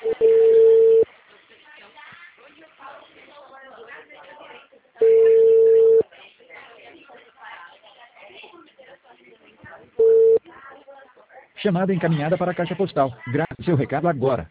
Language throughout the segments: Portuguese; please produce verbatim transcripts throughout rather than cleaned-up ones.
Chamada encaminhada para a caixa postal. Grave seu recado agora.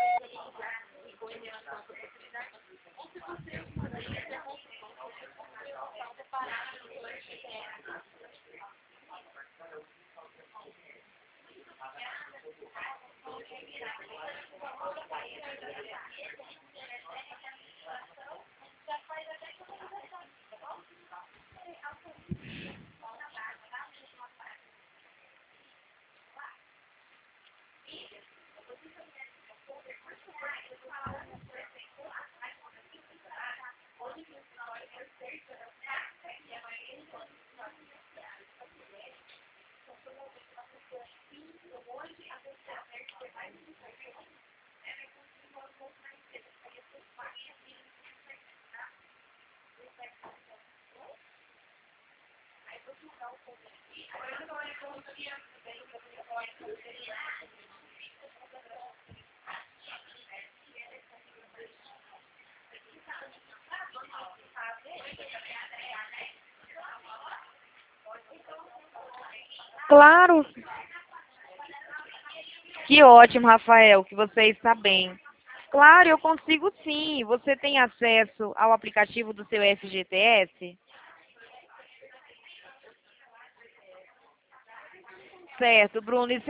Claro. Que ótimo, Rafael, que você está bem. Claro, eu consigo sim. Você tem acesso ao aplicativo do seu F G T S? Certo, Bruno. E